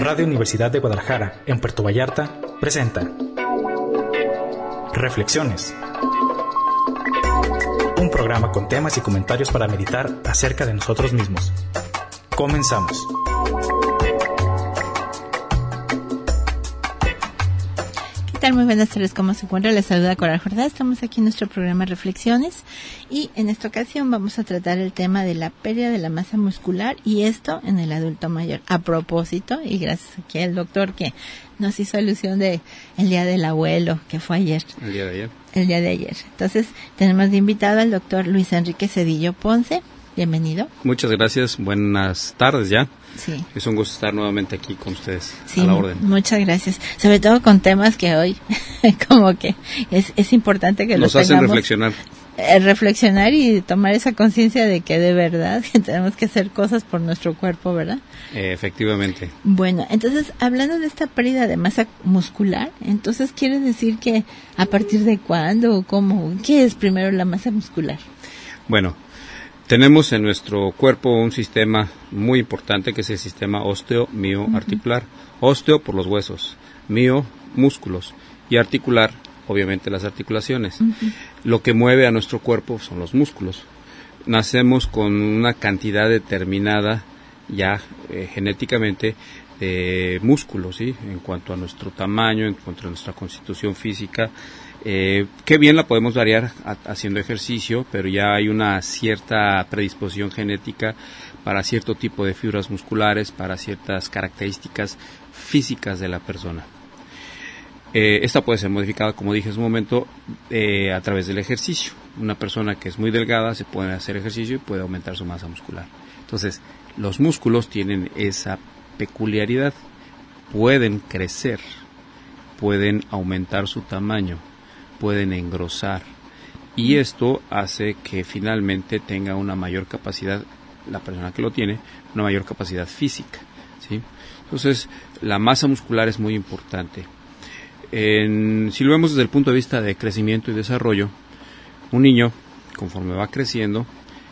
Radio Universidad de Guadalajara, en Puerto Vallarta, presenta Reflexiones. Un programa con temas y comentarios para meditar acerca de nosotros mismos. Comenzamos. Muy buenas tardes, ¿cómo se encuentra? Les saluda Coral Jordá. Estamos aquí en nuestro programa Reflexiones y en esta ocasión vamos a tratar el tema de la pérdida de la masa muscular y esto en el adulto mayor. A propósito, y gracias aquí al doctor que nos hizo alusión de el día del abuelo, que fue ayer. El día de ayer. Entonces, tenemos de invitado al doctor Luis Enrique Cedillo Ponce. Bienvenido. Muchas gracias. Buenas tardes ya. Sí. Es un gusto estar nuevamente aquí con ustedes, sí, a la orden. Muchas gracias. Sobre todo con temas que hoy como que es importante que nos los hacen tengamos. Reflexionar y tomar esa conciencia de que de verdad que tenemos que hacer cosas por nuestro cuerpo, ¿verdad? Efectivamente. Bueno, entonces, hablando de esta pérdida de masa muscular, entonces quiere decir que ¿a partir de cuándo o cómo? ¿Qué es primero la masa muscular? Bueno, tenemos en nuestro cuerpo un sistema muy importante que es el sistema ósteo-mio-articular. Ósteo por los huesos, mio, músculos, y articular, obviamente las articulaciones. Lo que mueve a nuestro cuerpo son los músculos. Nacemos con una cantidad determinada ya genéticamente de músculos, ¿sí? En cuanto a nuestro tamaño, en cuanto a nuestra constitución física. Que bien la podemos variar haciendo ejercicio, pero ya hay una cierta predisposición genética para cierto tipo de fibras musculares, para ciertas características físicas de la persona. Esta puede ser modificada, como dije hace un momento, a través del ejercicio. Una persona que es muy delgada se puede hacer ejercicio y puede aumentar su masa muscular. Entonces, los músculos tienen esa peculiaridad. Pueden crecer, pueden aumentar su tamaño, pueden engrosar, y esto hace que finalmente tenga una mayor capacidad, la persona que lo tiene, una mayor capacidad física, ¿sí? Entonces, la masa muscular es muy importante. Si lo vemos desde el punto de vista de crecimiento y desarrollo, un niño, conforme va creciendo,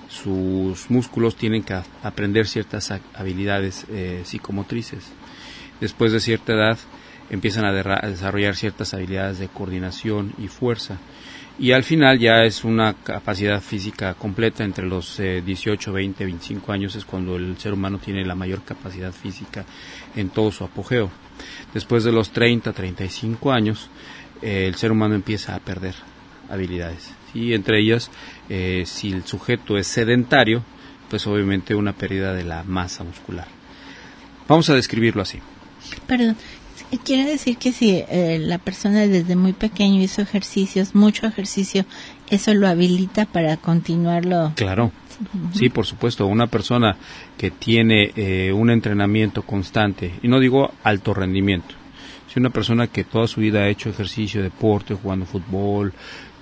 sus músculos tienen que aprender ciertas habilidades psicomotrices. Después de cierta edad, empiezan a desarrollar ciertas habilidades de coordinación y fuerza. Y al final ya es una capacidad física completa. Entre los 18, 20, 25 años es cuando el ser humano tiene la mayor capacidad física en todo su apogeo. Después de los 30, 35 años, el ser humano empieza a perder habilidades. Y entre ellas, si el sujeto es sedentario, pues obviamente una pérdida de la masa muscular. Vamos a describirlo así. Perdón. Quiere decir que si la persona desde muy pequeño hizo ejercicios, mucho ejercicio, ¿eso lo habilita para continuarlo? Claro, sí, por supuesto. Una persona que tiene un entrenamiento constante, y no digo alto rendimiento, si una persona que toda su vida ha hecho ejercicio, deporte, jugando fútbol,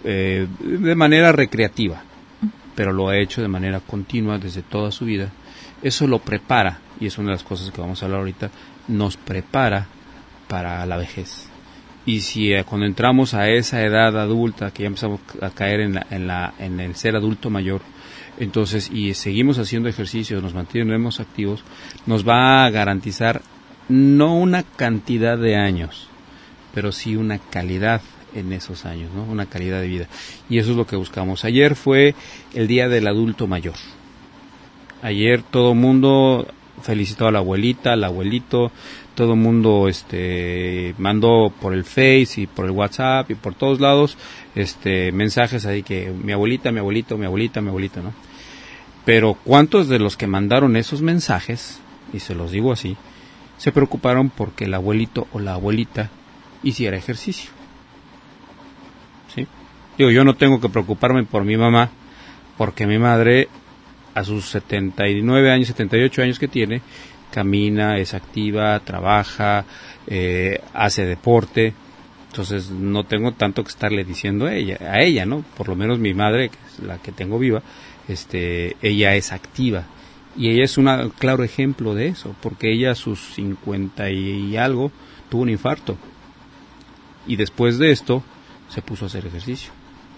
de manera recreativa, pero lo ha hecho de manera continua desde toda su vida, eso lo prepara, y es una de las cosas que vamos a hablar ahorita, nos prepara para la vejez. Y si cuando entramos a esa edad adulta, que ya empezamos a caer en el ser adulto mayor, entonces, y seguimos haciendo ejercicio, nos mantenemos activos, nos va a garantizar no una cantidad de años, pero sí una calidad en esos años, ¿no? Una calidad de vida. Y eso es lo que buscamos. Ayer fue el día del adulto mayor. Ayer todo el mundo felicitó a la abuelita, al abuelito, todo el mundo mandó por el Face y por el WhatsApp y por todos lados mensajes ahí que mi abuelita, mi abuelito, mi abuelita, mi abuelito, ¿no? Pero ¿cuántos de los que mandaron esos mensajes, y se los digo así, se preocuparon porque el abuelito o la abuelita hiciera ejercicio? ¿Sí? Digo, yo no tengo que preocuparme por mi mamá, porque mi madre a sus 79 años, 78 años que tiene, camina, es activa, trabaja, hace deporte. Entonces no tengo tanto que estarle diciendo a ella, ¿no? Por lo menos mi madre, que es la que tengo viva, ella es activa. Y ella es un claro ejemplo de eso, porque ella a sus 50 y algo tuvo un infarto. Y después de esto se puso a hacer ejercicio.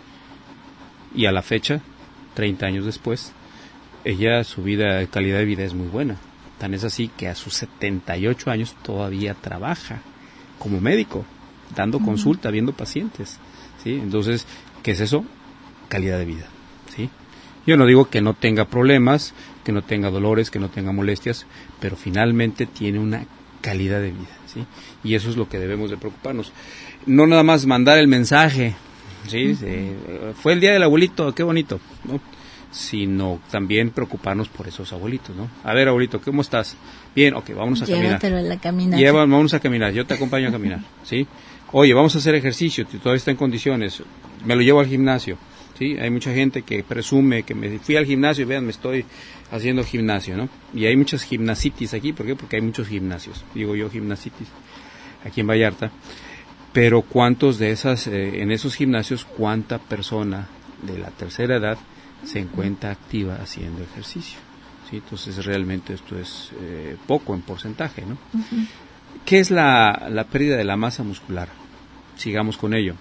Y a la fecha, 30 años después, ella, su calidad de vida es muy buena. Tan es así que a sus 78 años todavía trabaja como médico, dando consulta, viendo pacientes, ¿sí? Entonces, ¿qué es eso? Calidad de vida, ¿sí? Yo no digo que no tenga problemas, que no tenga dolores, que no tenga molestias, pero finalmente tiene una calidad de vida, ¿sí? Y eso es lo que debemos de preocuparnos. No nada más mandar el mensaje, ¿sí? Fue el día del abuelito, qué bonito, ¿no? Sino también preocuparnos por esos abuelitos, ¿no? A ver, abuelito, ¿cómo estás? Bien, ok, vamos a caminar. Llévatelo a la caminata. Vamos a caminar, yo te acompaño a caminar, ¿sí? Oye, vamos a hacer ejercicio, todavía está en condiciones, me lo llevo al gimnasio, ¿sí? Hay mucha gente que presume que me fui al gimnasio y vean, me estoy haciendo gimnasio, ¿no? Y hay muchas gimnasitis aquí, ¿por qué? Porque hay muchos gimnasios, digo yo gimnasitis, aquí en Vallarta, pero ¿cuántos de esas, en esos gimnasios, cuánta persona de la tercera edad se encuentra activa haciendo ejercicio? ¿Sí? Entonces realmente esto es poco en porcentaje, ¿no? Uh-huh. ¿Qué es la pérdida de la masa muscular? Sigamos con ello.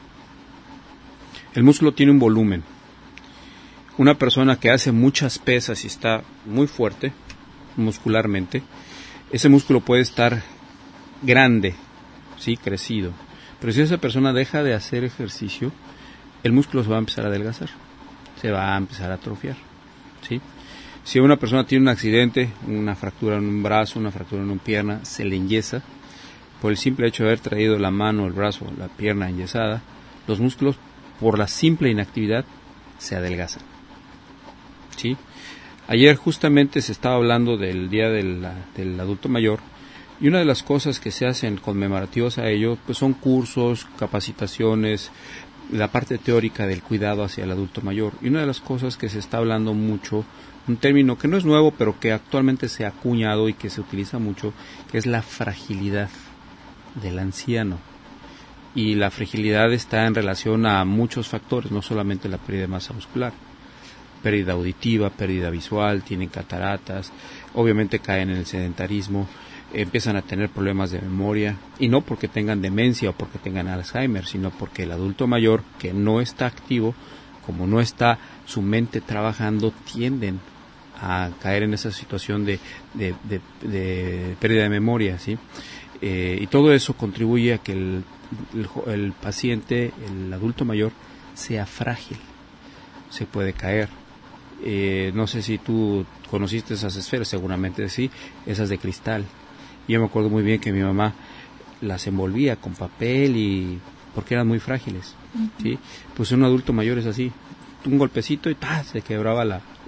El músculo tiene un volumen. Una persona que hace muchas pesas y está muy fuerte muscularmente, ese músculo puede estar grande, sí, crecido. Pero si esa persona deja de hacer ejercicio, el músculo se va a empezar a adelgazar, se va a empezar a atrofiar, ¿sí? Si una persona tiene un accidente, una fractura en un brazo, una fractura en una pierna, se le enyesa, por el simple hecho de haber traído la mano, el brazo, la pierna enyesada, los músculos, por la simple inactividad, se adelgazan, ¿sí? Ayer justamente se estaba hablando del Día del Adulto Mayor, y una de las cosas que se hacen conmemorativas a ello, pues son cursos, capacitaciones, la parte teórica del cuidado hacia el adulto mayor. Y una de las cosas que se está hablando mucho, un término que no es nuevo, pero que actualmente se ha acuñado y que se utiliza mucho, que es la fragilidad del anciano. Y la fragilidad está en relación a muchos factores, no solamente la pérdida de masa muscular. Pérdida auditiva, pérdida visual, tienen cataratas, obviamente caen en el sedentarismo, empiezan a tener problemas de memoria, y no porque tengan demencia o porque tengan Alzheimer, sino porque el adulto mayor que no está activo, como no está su mente trabajando, tienden a caer en esa situación de pérdida de memoria, ¿sí? Y todo eso contribuye a que el paciente, el adulto mayor, sea frágil, se puede caer. No sé si tú conociste esas esferas, seguramente sí, esas de cristal. Yo me acuerdo muy bien que mi mamá las envolvía con papel y porque eran muy frágiles, ¿sí? Pues un adulto mayor es así, un golpecito y ¡pah!, se quebraba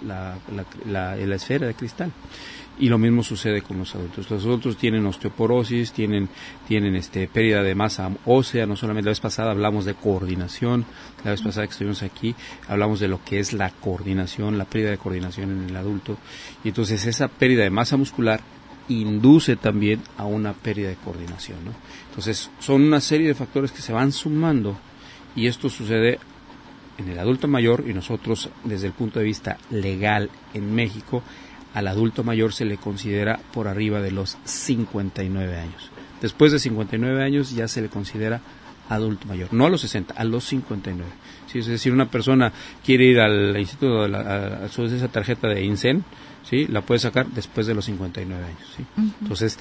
la esfera de cristal. Y lo mismo sucede con los adultos. Los adultos tienen osteoporosis, tienen pérdida de masa ósea. No solamente la vez pasada hablamos de coordinación, la vez pasada que estuvimos aquí hablamos de lo que es la coordinación, la pérdida de coordinación en el adulto. Y entonces esa pérdida de masa muscular induce también a una pérdida de coordinación, ¿no? Entonces son una serie de factores que se van sumando y esto sucede en el adulto mayor, y nosotros desde el punto de vista legal en México al adulto mayor se le considera por arriba de los 59 años. Después de 59 años ya se le considera adulto mayor, no a los 60, a los 59. ¿Sí? Es decir, una persona quiere ir al instituto, a esa tarjeta de INSEN, ¿sí? La puede sacar después de los 59 años, ¿sí? Uh-huh. Entonces,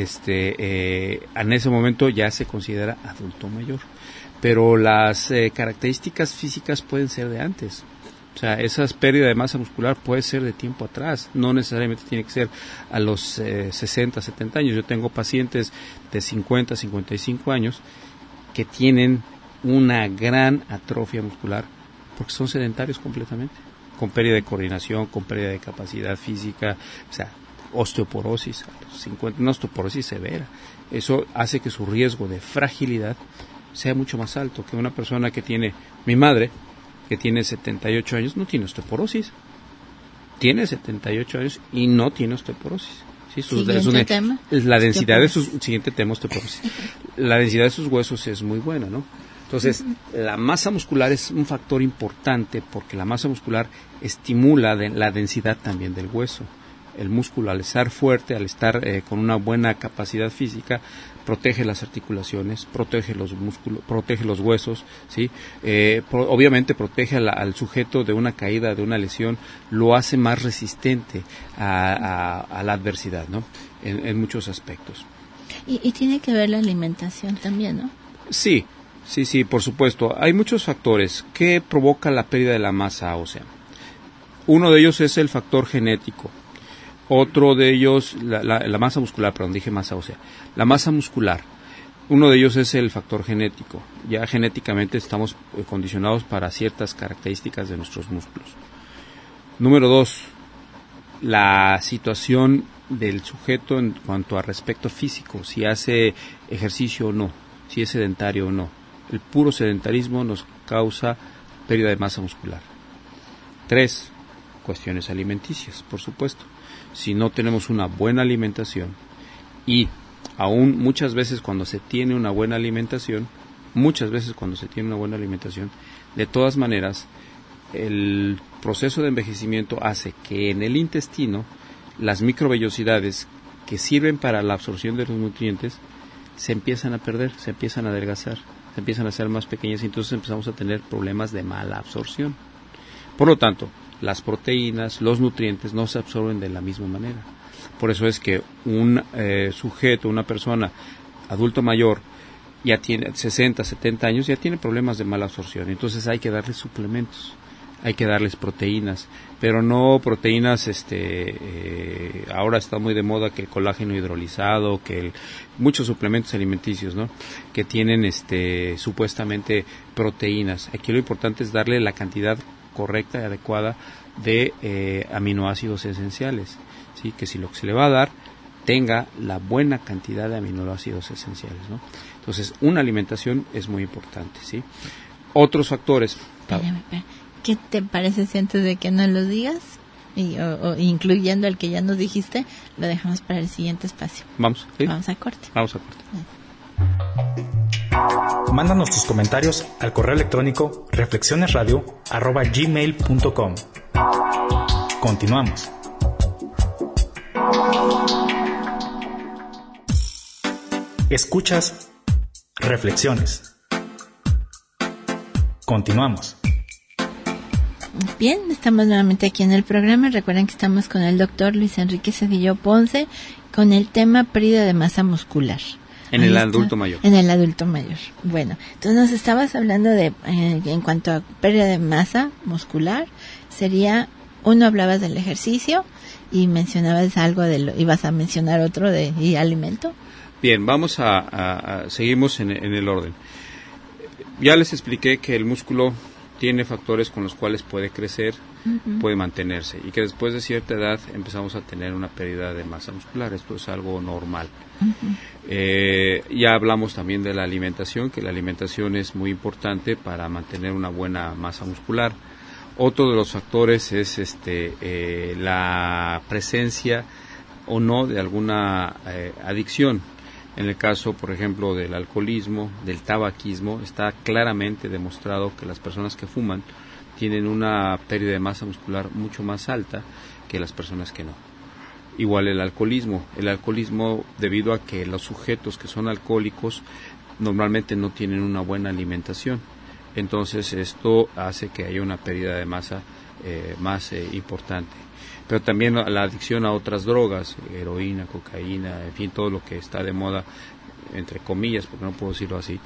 en ese momento ya se considera adulto mayor. Pero las características físicas pueden ser de antes. O sea, esa pérdida de masa muscular puede ser de tiempo atrás, no necesariamente tiene que ser a los 60, 70 años. Yo tengo pacientes de 50, 55 años que tienen una gran atrofia muscular porque son sedentarios completamente, con pérdida de coordinación, con pérdida de capacidad física, o sea, osteoporosis, a los 50, una osteoporosis severa. Eso hace que su riesgo de fragilidad sea mucho más alto que una persona que tiene, mi madre, que tiene 78 años, no tiene osteoporosis. Tiene 78 años y no tiene osteoporosis. ¿Sí? La densidad de sus, siguiente tema, osteoporosis. La densidad de sus huesos es muy buena, ¿no? Entonces, la masa muscular es un factor importante porque la masa muscular estimula la densidad también del hueso. El músculo, al estar fuerte, al estar con una buena capacidad física, protege las articulaciones, protege los músculos, protege los huesos, ¿sí? Obviamente protege al sujeto de una caída, de una lesión, lo hace más resistente a la adversidad, ¿no? En muchos aspectos. Y tiene que ver la alimentación también, ¿no? Sí, por supuesto. Hay muchos factores que provocan la pérdida de la masa ósea. Uno de ellos es el factor genético. Otro de ellos, la masa muscular, perdón, dije masa ósea. La masa muscular, uno de ellos es el factor genético. Ya genéticamente estamos condicionados para ciertas características de nuestros músculos. Número 2, la situación del sujeto en cuanto a aspecto físico, si hace ejercicio o no, si es sedentario o no. El puro sedentarismo nos causa pérdida de masa muscular. 3, cuestiones alimenticias, por supuesto. Si no tenemos una buena alimentación, y aún muchas veces cuando se tiene una buena alimentación, de todas maneras, el proceso de envejecimiento hace que en el intestino las microvellosidades que sirven para la absorción de los nutrientes se empiezan a perder, se empiezan a adelgazar, se empiezan a hacer más pequeñas y entonces empezamos a tener problemas de mala absorción. Por lo tanto, las proteínas, los nutrientes no se absorben de la misma manera. Por eso es que un sujeto, una persona adulto mayor, ya tiene 60, 70 años, ya tiene problemas de mala absorción. Entonces hay que darles suplementos, hay que darles proteínas, pero no proteínas, ahora está muy de moda que el colágeno hidrolizado, muchos suplementos alimenticios, ¿no? Que tienen supuestamente proteínas. Aquí lo importante es darle la cantidad correcta y adecuada de aminoácidos esenciales, ¿sí? Que si lo que se le va a dar tenga la buena cantidad de aminoácidos esenciales, ¿no? Entonces, una alimentación es muy importante, ¿sí? Otros factores. Espérame. ¿Qué te parece si antes de que nos lo digas, o incluyendo el que ya nos dijiste, lo dejamos para el siguiente espacio? Vamos, ¿sí? Vamos a corte. Mándanos tus comentarios al correo electrónico reflexionesradio@gmail.com. Continuamos. Escuchas Reflexiones. Continuamos. Bien, estamos nuevamente aquí en el programa. Recuerden que estamos con el doctor Luis Enrique Cedillo Ponce con el tema pérdida de masa muscular. En el adulto mayor. En el adulto mayor. Bueno, entonces nos estabas hablando de, en cuanto a pérdida de masa muscular, hablabas del ejercicio y mencionabas algo ibas a mencionar otro y alimento. Bien, vamos seguimos en el orden. Ya les expliqué que el músculo tiene factores con los cuales puede crecer, puede mantenerse, y que después de cierta edad empezamos a tener una pérdida de masa muscular. Esto es algo normal. Ya hablamos también de la alimentación, que la alimentación es muy importante para mantener una buena masa muscular. Otro de los factores es la presencia o no de alguna adicción. En el caso, por ejemplo, del alcoholismo, del tabaquismo, está claramente demostrado que las personas que fuman tienen una pérdida de masa muscular mucho más alta que las personas que no. Igual el alcoholismo, debido a que los sujetos que son alcohólicos normalmente no tienen una buena alimentación. Entonces esto hace que haya una pérdida de masa más importante. Pero también la adicción a otras drogas, heroína, cocaína, en fin, todo lo que está de moda, entre comillas, porque no puedo decirlo así,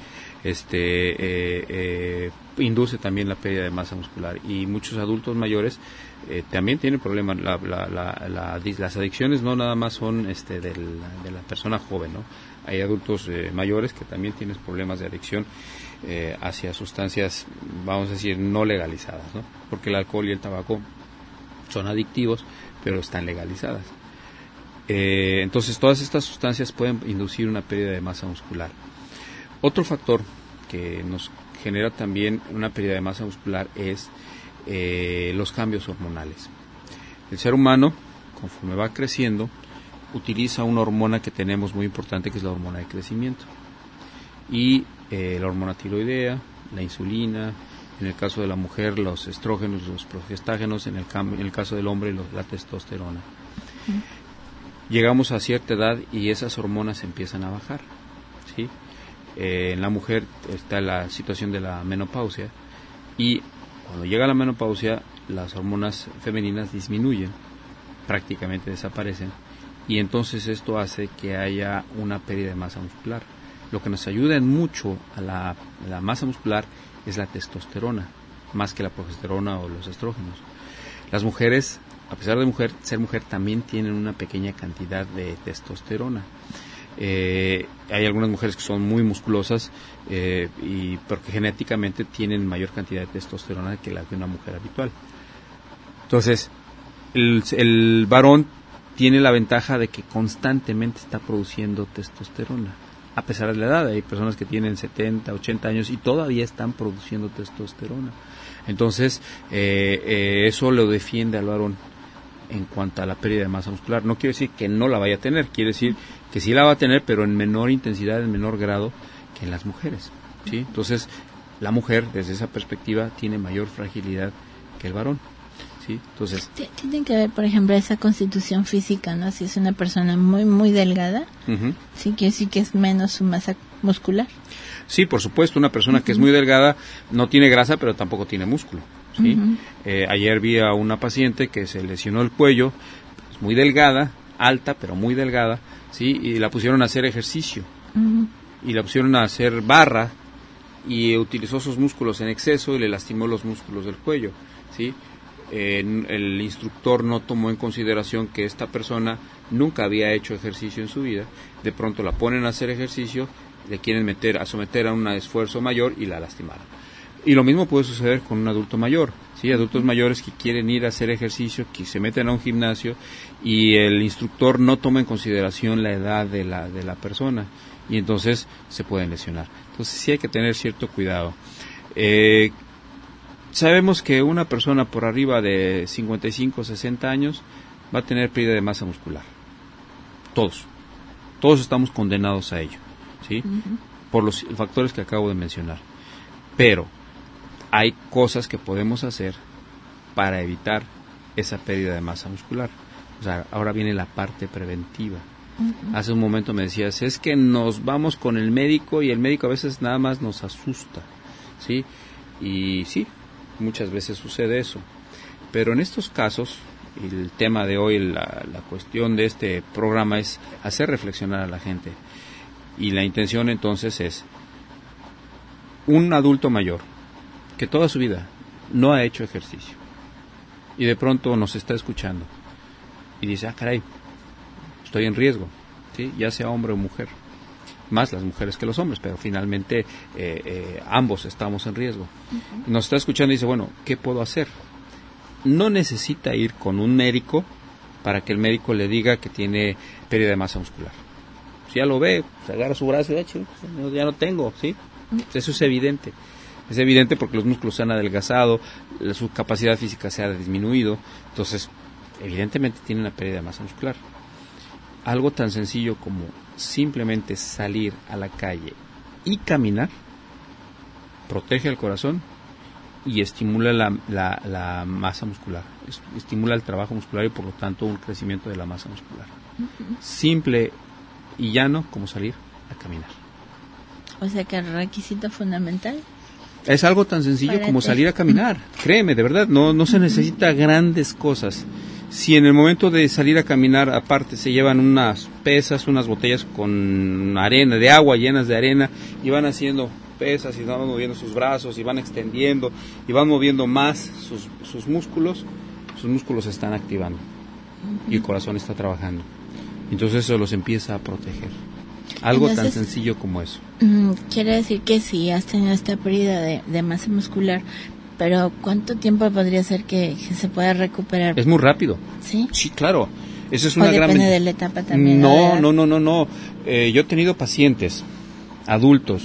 induce también la pérdida de masa muscular. Y muchos adultos mayores también tienen problemas. Las adicciones no nada más son de la persona joven, ¿no? Hay adultos mayores que también tienen problemas de adicción hacia sustancias, vamos a decir, no legalizadas, ¿no? Porque el alcohol y el tabaco son adictivos, pero están legalizadas. Entonces, todas estas sustancias pueden inducir una pérdida de masa muscular. Otro factor que nos genera también una pérdida de masa muscular es los cambios hormonales. El ser humano, conforme va creciendo, utiliza una hormona que tenemos muy importante, que es la hormona de crecimiento. Y la hormona tiroidea, la insulina, en el caso de la mujer los estrógenos, los progestágenos, en el caso del hombre la testosterona. Llegamos a cierta edad y esas hormonas empiezan a bajar, ¿sí? En la mujer está la situación de la menopausia y cuando llega la menopausia las hormonas femeninas disminuyen, prácticamente desaparecen, y entonces esto hace que haya una pérdida de masa muscular. Lo que nos ayuda en mucho a la masa muscular es la testosterona, más que la progesterona o los estrógenos. Las mujeres, a pesar de ser mujer, también tienen una pequeña cantidad de testosterona. Hay algunas mujeres que son muy musculosas y porque genéticamente tienen mayor cantidad de testosterona que la de una mujer habitual. Entonces, el varón tiene la ventaja de que constantemente está produciendo testosterona. A pesar de la edad, hay personas que tienen 70, 80 años y todavía están produciendo testosterona. Entonces, eso lo defiende al varón en cuanto a la pérdida de masa muscular. No quiere decir que no la vaya a tener, quiere decir que sí la va a tener, pero en menor intensidad, en menor grado que en las mujeres, ¿sí? Entonces, la mujer, desde esa perspectiva, tiene mayor fragilidad que el varón, ¿sí? Entonces, tiene que ver, por ejemplo, esa constitución física, ¿no? Si es una persona muy, muy delgada, sí quiere decir que es menos su masa muscular. Sí, por supuesto, una persona que es muy delgada no tiene grasa, pero tampoco tiene músculo, ¿sí? Ayer vi a una paciente que se lesionó el cuello, pues, muy delgada, alta, pero muy delgada, ¿sí? Y la pusieron a hacer ejercicio, y la pusieron a hacer barra, y utilizó sus músculos en exceso y le lastimó los músculos del cuello, ¿sí? El instructor no tomó en consideración que esta persona nunca había hecho ejercicio en su vida. De pronto la ponen a hacer ejercicio, le quieren someter a un esfuerzo mayor y la lastimaron. Y lo mismo puede suceder con un adulto mayor, ¿sí? Adultos mayores que quieren ir a hacer ejercicio, que se meten a un gimnasio y el instructor no toma en consideración la edad de la persona y entonces se pueden lesionar. Entonces sí hay que tener cierto cuidado. Sabemos que una persona por arriba de 55 o 60 años va a tener pérdida de masa muscular. Todos estamos condenados a ello, ¿sí? Por los factores que acabo de mencionar. Pero hay cosas que podemos hacer para evitar esa pérdida de masa muscular. O sea, ahora viene la parte preventiva. Hace un momento me decías, es que nos vamos con el médico y el médico a veces nada más nos asusta, ¿sí? Y sí, muchas veces sucede eso. Pero en estos casos, el tema de hoy, la cuestión de este programa es hacer reflexionar a la gente. Y la intención entonces es un adulto mayor que toda su vida no ha hecho ejercicio y de pronto nos está escuchando y dice, caray, estoy en riesgo, ¿sí? Ya sea hombre o mujer, más las mujeres que los hombres, pero finalmente ambos estamos en riesgo. Nos está escuchando y dice, bueno, ¿qué puedo hacer? No necesita ir con un médico para que el médico le diga que tiene pérdida de masa muscular. Si ya lo ve, se agarra su brazo y dice, ya no tengo, ¿sí? Eso es evidente. Es evidente porque los músculos se han adelgazado, su capacidad física se ha disminuido, entonces evidentemente tiene una pérdida de masa muscular. Algo tan sencillo como simplemente salir a la calle y caminar protege el corazón y estimula la masa muscular, estimula el trabajo muscular y por lo tanto un crecimiento de la masa muscular. Simple y llano como salir a caminar. O sea que el requisito fundamental es algo tan sencillo como salir a caminar. Créeme, de verdad, no se necesita grandes cosas. Si en el momento de salir a caminar, aparte se llevan unas pesas, unas botellas con arena, de agua llenas de arena, y van haciendo pesas y van moviendo sus brazos y van extendiendo y van moviendo más sus músculos se están activando y el corazón está trabajando. Entonces eso los empieza a proteger. Algo tan sencillo como eso. Quiere decir que si has tenido esta pérdida de masa muscular, pero ¿cuánto tiempo podría ser que se pueda recuperar? Es muy rápido. ¿Sí? Sí, claro. Eso es una gran... depende de la etapa también. No. Yo he tenido pacientes, adultos,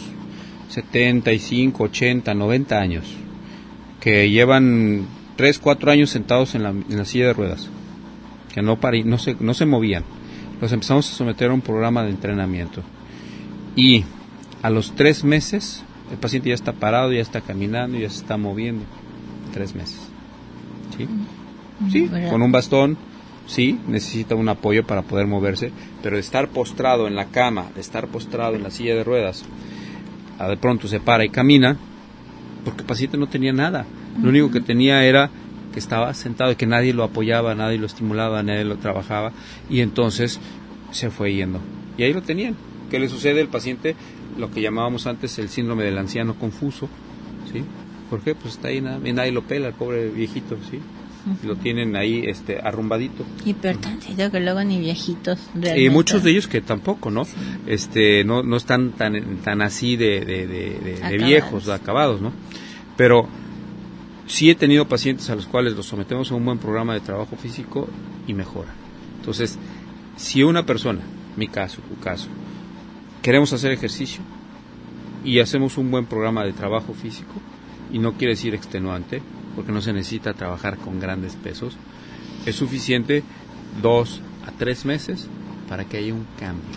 75, 80, 90 años, que llevan 3, 4 años sentados en la silla de ruedas, que no se movían. Los empezamos a someter a un programa de entrenamiento y a los 3 meses el paciente ya está parado, ya está caminando, ya se está moviendo. 3 meses. ¿Sí? Sí, con un bastón sí, necesita un apoyo para poder moverse, pero de estar postrado en la cama, de estar postrado en la silla de ruedas, de pronto se para y camina, porque el paciente no tenía nada. Lo único que tenía era que estaba sentado y que nadie lo apoyaba, nadie lo estimulaba, nadie lo trabajaba, y entonces se fue yendo. Y ahí lo tenían. ¿Qué le sucede al paciente? Lo que llamábamos antes el síndrome del anciano confuso, ¿sí? ¿Por qué? Pues está ahí, nadie lo pela, el pobre viejito, ¿sí? Lo tienen ahí arrumbadito. Y peor tantito que luego ni viejitos realmente. Y muchos de ellos que tampoco, ¿no? Sí. No están tan así de viejos, de acabados, ¿no? Pero sí he tenido pacientes a los cuales los sometemos a un buen programa de trabajo físico y mejora. Entonces, si una persona, mi caso, tu caso, queremos hacer ejercicio y hacemos un buen programa de trabajo físico, y no quiere decir extenuante, porque no se necesita trabajar con grandes pesos, es suficiente 2 a 3 meses para que haya un cambio.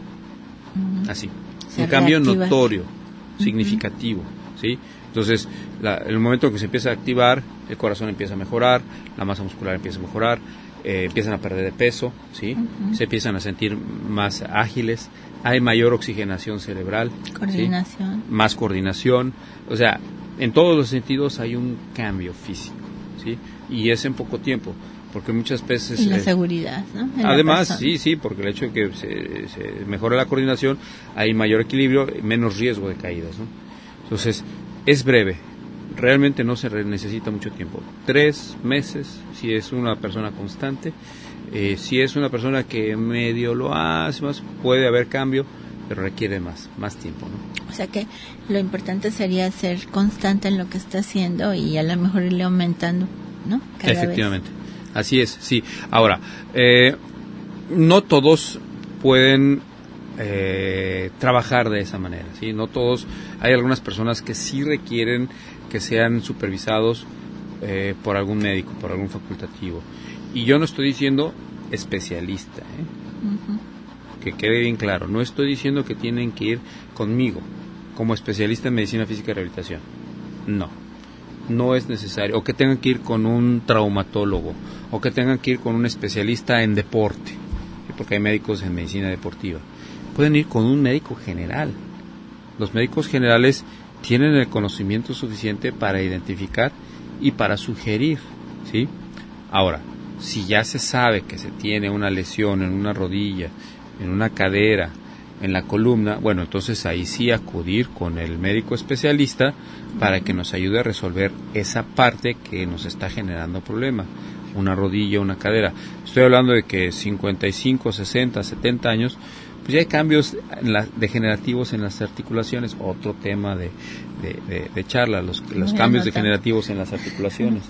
Así, un cambio notorio, significativo, ¿sí? Entonces, el momento en que se empieza a activar, el corazón empieza a mejorar, la masa muscular empieza a mejorar, empiezan a perder de peso, ¿sí? Se empiezan a sentir más ágiles, hay mayor oxigenación cerebral, coordinación, ¿sí? Más coordinación, o sea, en todos los sentidos hay un cambio físico, ¿sí? Y es en poco tiempo, porque muchas veces... Y la seguridad, ¿no? Además, sí, porque el hecho de que se mejore la coordinación, hay mayor equilibrio, menos riesgo de caídas, ¿no? Entonces, es breve, realmente no se necesita mucho tiempo. 3 meses, si es una persona constante, si es una persona que medio lo hace más, puede haber cambio, pero requiere más tiempo, ¿no? O sea que lo importante sería ser constante en lo que está haciendo y a lo mejor irle aumentando, ¿no? Cada Efectivamente, vez. Así es, sí. Ahora, no todos pueden trabajar de esa manera, ¿sí? No todos, hay algunas personas que sí requieren que sean supervisados por algún médico, por algún facultativo. Y yo no estoy diciendo especialista, que quede bien claro, no estoy diciendo que tienen que ir conmigo como especialista en medicina física y rehabilitación. No es necesario. O que tengan que ir con un traumatólogo, o que tengan que ir con un especialista en deporte, porque hay médicos en medicina deportiva. Pueden ir con un médico general. Los médicos generales tienen el conocimiento suficiente para identificar y para sugerir, ¿sí? Ahora, si ya se sabe que se tiene una lesión en una rodilla, en una cadera, en la columna, bueno, entonces ahí sí acudir con el médico especialista para que nos ayude a resolver esa parte que nos está generando problema, una rodilla, una cadera. Estoy hablando de que 55, 60, 70 años, pues ya hay cambios degenerativos en las articulaciones, otro tema de charla, los cambios degenerativos en las articulaciones.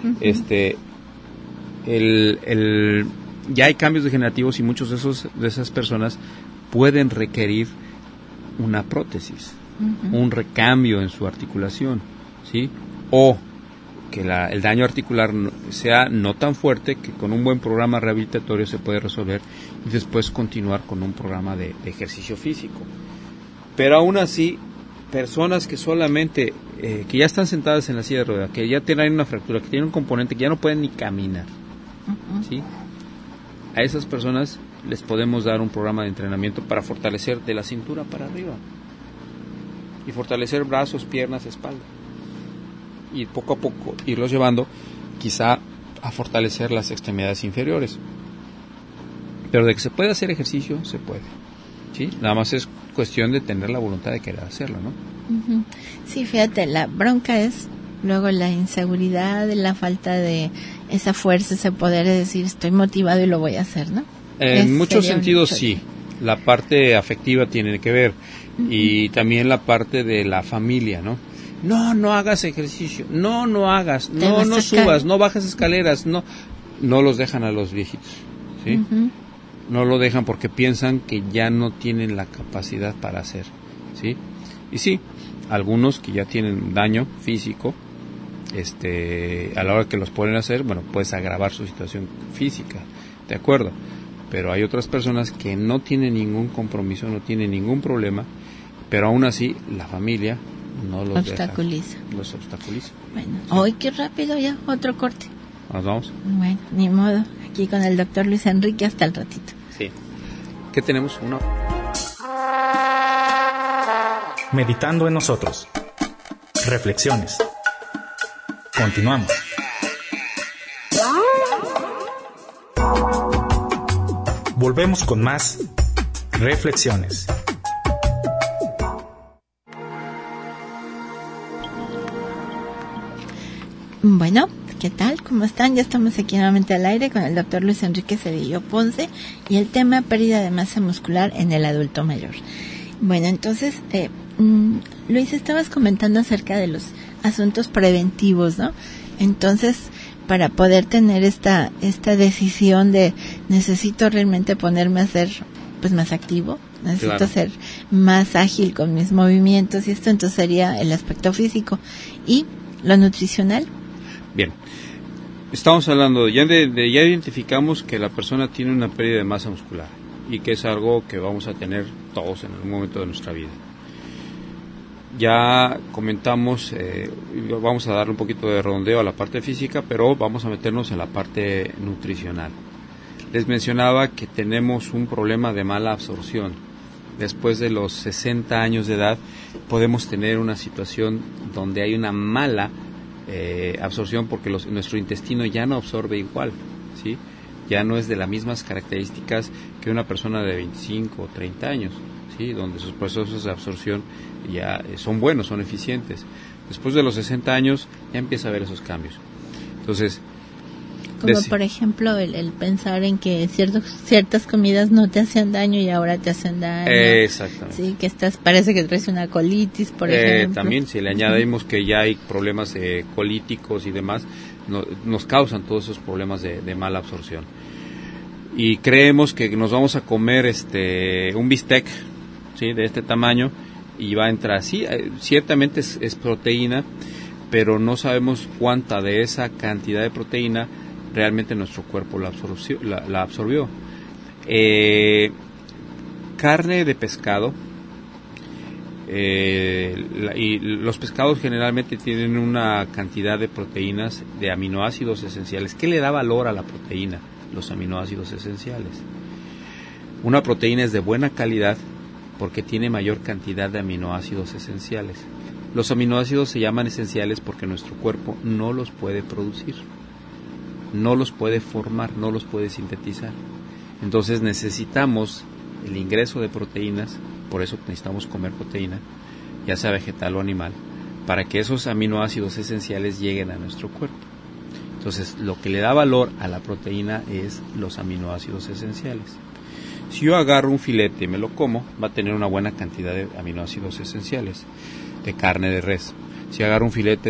Ya hay cambios degenerativos y muchos de esas personas pueden requerir una prótesis, un recambio en su articulación, ¿sí? O que el daño articular sea no tan fuerte, que con un buen programa rehabilitatorio se puede resolver y después continuar con un programa de ejercicio físico. Pero aún así, personas que solamente, que ya están sentadas en la silla de ruedas, que ya tienen una fractura, que tienen un componente, que ya no pueden ni caminar, ¿sí? A esas personas les podemos dar un programa de entrenamiento para fortalecer de la cintura para arriba y fortalecer brazos, piernas, espalda, y poco a poco irlos llevando quizá a fortalecer las extremidades inferiores. Pero de que se puede hacer ejercicio, se puede, ¿sí? Nada más es cuestión de tener la voluntad de querer hacerlo, ¿no? Sí, fíjate, la bronca es luego la inseguridad, la falta de esa fuerza, ese poder de decir estoy motivado y lo voy a hacer, ¿no? En muchos sentidos sí, la parte afectiva tiene que ver, y también la parte de la familia, ¿no? No hagas ejercicio, no hagas, no subas, no bajes escaleras, no los dejan a los viejitos, ¿sí? No lo dejan porque piensan que ya no tienen la capacidad para hacer, ¿sí? Y sí, algunos que ya tienen daño físico, a la hora que los pueden hacer, bueno, puedes agravar su situación física, ¿de acuerdo? Pero hay otras personas que no tienen ningún compromiso, no tienen ningún problema, pero aún así la familia no los obstaculiza. Los obstaculiza. Bueno, hoy qué rápido ya, otro corte. ¿Nos vamos? Bueno, ni modo, aquí con el doctor Luis Enrique hasta el ratito. Sí. ¿Qué tenemos? Uno. Meditando en nosotros. Reflexiones. Continuamos. Volvemos con más reflexiones. Bueno, ¿qué tal? ¿Cómo están? Ya estamos aquí nuevamente al aire con el doctor Luis Enrique Cedillo Ponce y el tema pérdida de masa muscular en el adulto mayor. Bueno, entonces, Luis, estabas comentando acerca de los asuntos preventivos, ¿no? Entonces, para poder tener esta decisión de necesito realmente ponerme a ser pues más activo, necesito ser más ágil con mis movimientos y esto entonces sería el aspecto físico y lo nutricional. Bien, estamos hablando, ya identificamos que la persona tiene una pérdida de masa muscular y que es algo que vamos a tener todos en algún momento de nuestra vida. Ya comentamos, vamos a darle un poquito de redondeo a la parte física, pero vamos a meternos en la parte nutricional. Les mencionaba que tenemos un problema de mala absorción. Después de los 60 años de edad podemos tener una situación donde hay una mala absorción porque nuestro intestino ya no absorbe igual, ¿sí? Ya no es de las mismas características que una persona de 25 o 30 años, ¿sí? Donde sus procesos de absorción ya son buenos, son eficientes. Después de los 60 años ya empieza a haber esos cambios. Entonces, como por ejemplo el pensar en que ciertas comidas no te hacían daño y ahora te hacen daño. Exactamente. Sí, que parece que traes una colitis, por ejemplo. También si le añadimos que ya hay problemas colíticos y demás, nos causan todos esos problemas de mala absorción. Y creemos que nos vamos a comer un bistec, ¿sí? De este tamaño y va a entrar así, ciertamente es proteína, pero no sabemos cuánta de esa cantidad de proteína realmente nuestro cuerpo la absorbió. Carne de pescado, y los pescados generalmente tienen una cantidad de proteínas, de aminoácidos esenciales. ¿Qué le da valor a la proteína? Los aminoácidos esenciales. Una proteína es de buena calidad porque tiene mayor cantidad de aminoácidos esenciales. Los aminoácidos se llaman esenciales porque nuestro cuerpo no los puede producir, no los puede formar, no los puede sintetizar. Entonces necesitamos el ingreso de proteínas, por eso necesitamos comer proteína, ya sea vegetal o animal, para que esos aminoácidos esenciales lleguen a nuestro cuerpo. Entonces lo que le da valor a la proteína es los aminoácidos esenciales. Si yo agarro un filete y me lo como, va a tener una buena cantidad de aminoácidos esenciales, de carne de res. Si agarro un filete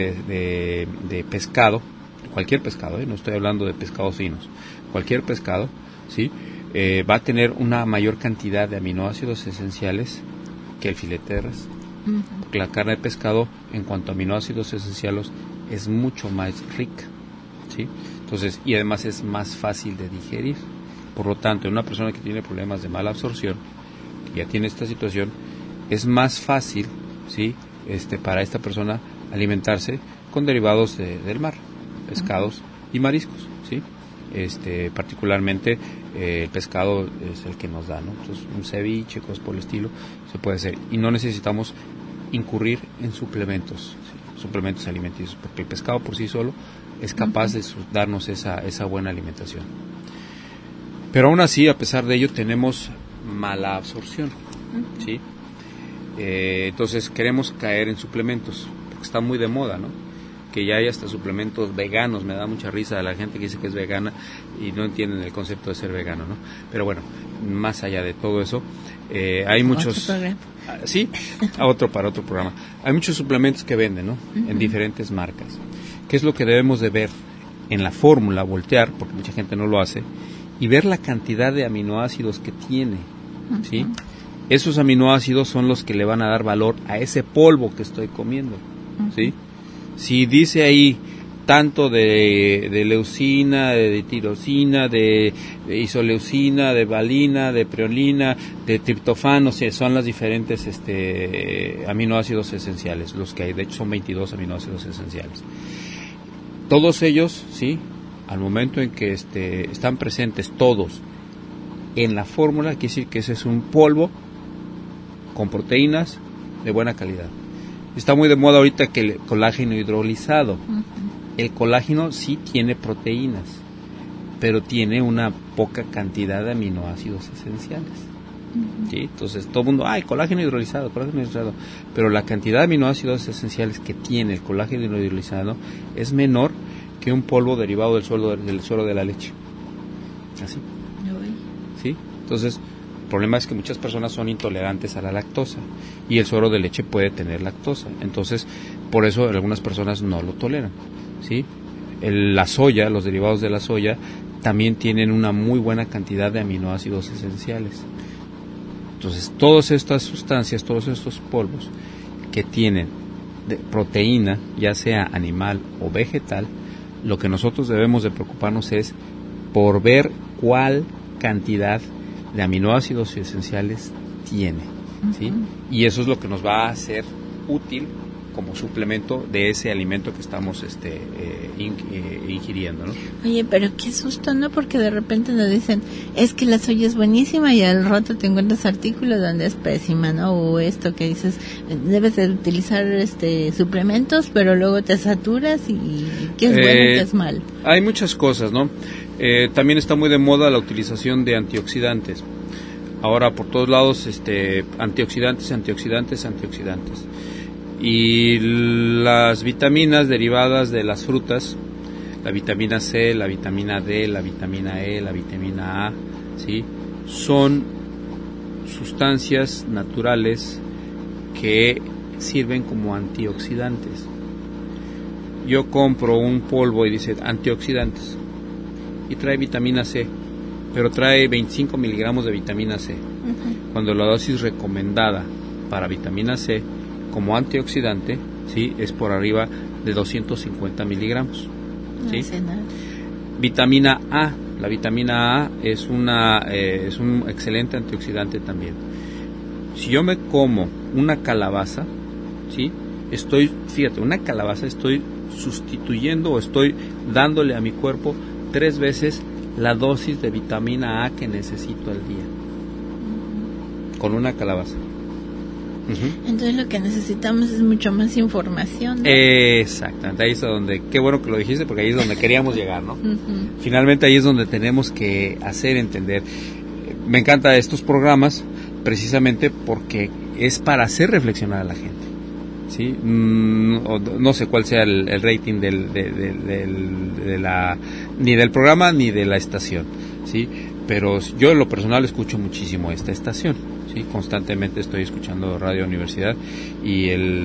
de pescado, cualquier pescado, no estoy hablando de pescados finos, cualquier pescado, ¿sí? Va a tener una mayor cantidad de aminoácidos esenciales que el filete de res. Porque la carne de pescado, en cuanto a aminoácidos esenciales, es mucho más rica, ¿sí? Entonces, y además es más fácil de digerir. Por lo tanto, en una persona que tiene problemas de mala absorción, que ya tiene esta situación, es más fácil, ¿sí? Para esta persona alimentarse con derivados del mar, pescados y mariscos, ¿sí? Particularmente el pescado es el que nos da, ¿no? Entonces, un ceviche, cosas por el estilo, se puede hacer. Y no necesitamos incurrir en suplementos, ¿sí? Suplementos alimenticios, porque el pescado por sí solo es capaz de darnos esa buena alimentación. Pero aún así, a pesar de ello, tenemos mala absorción, ¿sí? Entonces queremos caer en suplementos, porque está muy de moda, ¿no? Que ya hay hasta suplementos veganos. Me da mucha risa a la gente que dice que es vegana y no entienden el concepto de ser vegano, ¿no? Pero bueno, más allá de todo eso, hay muchos... Sí, para otro programa. Hay muchos suplementos que venden, ¿no? En diferentes marcas. ¿Qué es lo que debemos de ver en la fórmula? Voltear, porque mucha gente no lo hace, y ver la cantidad de aminoácidos que tiene, ¿sí? Esos aminoácidos son los que le van a dar valor a ese polvo que estoy comiendo, ¿sí? Si dice ahí tanto de leucina, de tirosina, de isoleucina, de valina, de preolina, de triptofano, son las diferentes aminoácidos esenciales, los que hay, de hecho son 22 aminoácidos esenciales. Todos ellos, ¿sí?, al momento en que están presentes todos en la fórmula, quiere decir que ese es un polvo con proteínas de buena calidad. Está muy de moda ahorita que el colágeno hidrolizado. Uh-huh. El colágeno sí tiene proteínas, pero tiene una poca cantidad de aminoácidos esenciales. Uh-huh. ¿Sí? Entonces todo el mundo, colágeno hidrolizado, pero la cantidad de aminoácidos esenciales que tiene el colágeno hidrolizado es menor que un polvo derivado del suero de la leche. Así. ¿Sí? Entonces, el problema es que muchas personas son intolerantes a la lactosa y el suero de leche puede tener lactosa. Entonces, por eso algunas personas no lo toleran. ¿Sí? La soya, los derivados de la soya, también tienen una muy buena cantidad de aminoácidos esenciales. Entonces, todas estas sustancias, todos estos polvos que tienen proteína, ya sea animal o vegetal, lo que nosotros debemos de preocuparnos es por ver cuál cantidad de aminoácidos esenciales tiene, ¿sí? Uh-huh. Y eso es lo que nos va a hacer útil como suplemento de ese alimento que estamos ingiriendo, ¿no? Oye, pero qué susto, ¿no? Porque de repente nos dicen, es que la soya es buenísima y al rato te encuentras artículos donde es pésima, ¿no? O esto que dices, debes de utilizar suplementos, pero luego te saturas y qué es bueno y qué es mal. Hay muchas cosas, ¿no? También está muy de moda la utilización de antioxidantes. Ahora por todos lados, antioxidantes. Y las vitaminas derivadas de las frutas, la vitamina C, la vitamina D, la vitamina E, la vitamina A, ¿sí? Son sustancias naturales que sirven como antioxidantes. Yo compro un polvo y dice antioxidantes y trae vitamina C, pero trae 25 miligramos de vitamina C, uh-huh. Cuando la dosis recomendada para vitamina C como antioxidante, ¿sí? Es por arriba de 250 miligramos. ¿Sí? No sé nada. Vitamina A. La vitamina A es un excelente antioxidante también. Si yo me como una calabaza, ¿sí? Estoy sustituyendo o estoy dándole a mi cuerpo 3 veces la dosis de vitamina A que necesito al día. Con una calabaza. Uh-huh. Entonces lo que necesitamos es mucho más información, ¿no? Exactamente, ahí es donde, qué bueno que lo dijiste, porque ahí es donde queríamos llegar, ¿no? Uh-huh. Finalmente ahí es donde tenemos que hacer entender. Me encantan estos programas precisamente porque es para hacer reflexionar a la gente, ¿sí? No sé cuál sea el rating ni del programa ni de la estación, ¿sí? Pero yo en lo personal escucho muchísimo esta estación, ¿sí? Constantemente estoy escuchando Radio Universidad y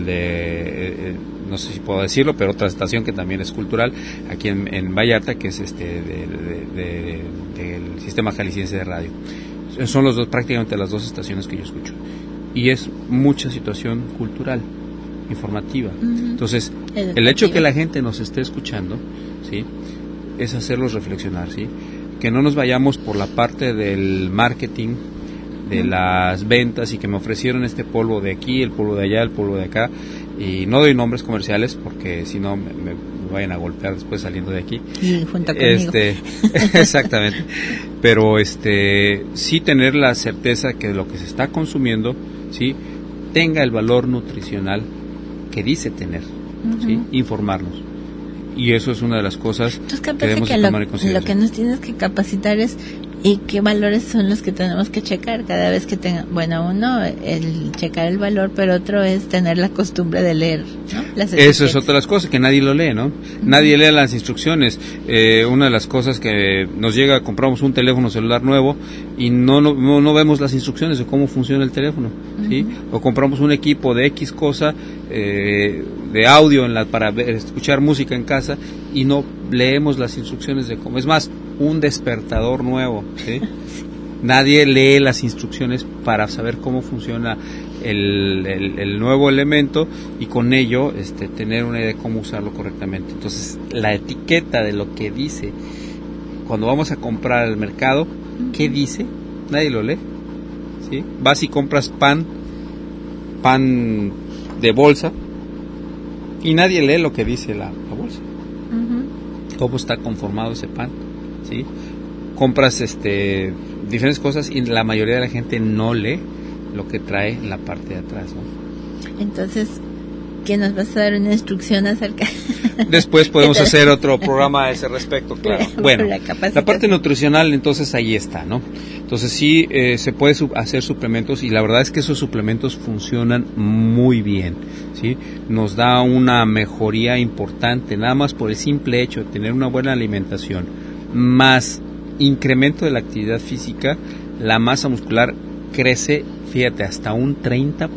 no sé si puedo decirlo, pero otra estación que también es cultural aquí en Vallarta, que es del Sistema Jalisciense de Radio. Son prácticamente las 2 estaciones que yo escucho y es mucha situación cultural, informativa. Uh-huh. Entonces, el hecho que la gente nos esté escuchando, ¿sí? Es hacerlos reflexionar, ¿sí? Que no nos vayamos por la parte del marketing, de las ventas y que me ofrecieron este polvo de aquí, el polvo de allá, el polvo de acá, y no doy nombres comerciales porque si no me vayan a golpear después saliendo de aquí. Y junto conmigo. Exactamente. Pero sí tener la certeza que lo que se está consumiendo, ¿sí? Tenga el valor nutricional que dice tener, uh-huh. ¿Sí? Informarnos. Y eso es una de las cosas que debemos tomar en consideración. Lo que nos tienes que capacitar es y qué valores son los que tenemos que checar cada vez que uno, el checar el valor, pero otro es tener la costumbre de leer, ¿no? Las etiquetas. Eso es otra de las cosas, que nadie lo lee, ¿no? Uh-huh. Nadie lee las instrucciones. Una de las cosas que nos llega, compramos un teléfono celular nuevo y no vemos las instrucciones de cómo funciona el teléfono, ¿sí? Uh-huh. O compramos un equipo de X cosa, de audio para escuchar música en casa y no leemos las instrucciones de cómo. Es más, un despertador nuevo, ¿sí? Nadie lee las instrucciones para saber cómo funciona el nuevo elemento y con ello tener una idea de cómo usarlo correctamente. Entonces, la etiqueta de lo que dice cuando vamos a comprar al mercado, ¿qué dice? Nadie lo lee, ¿sí? Vas y compras pan de bolsa y nadie lee lo que dice la bolsa. Uh-huh. cómo está conformado ese pan, ¿sí? Compras diferentes cosas y la mayoría de la gente no lee lo que trae en la parte de atrás, ¿no? Entonces, ¿qué nos vas a dar una instrucción acerca? Después podemos hacer otro programa a ese respecto, claro. Bueno, la parte nutricional, entonces ahí está, ¿no? Entonces sí, se puede hacer suplementos y la verdad es que esos suplementos funcionan muy bien, ¿sí? Nos da una mejoría importante, nada más por el simple hecho de tener una buena alimentación, más incremento de la actividad física, la masa muscular crece, fíjate, hasta un 30%.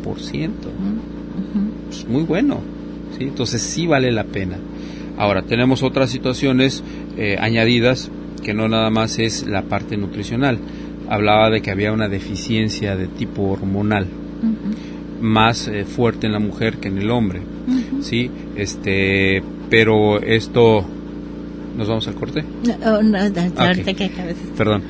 Pues muy bueno, ¿sí? Entonces sí vale la pena. Ahora, tenemos otras situaciones añadidas, que no nada más es la parte nutricional. Hablaba de que había una deficiencia de tipo hormonal, más fuerte en la mujer que en el hombre, ¿sí? Pero esto... ¿Nos vamos al corte? No, ahorita que acabes. Perdón.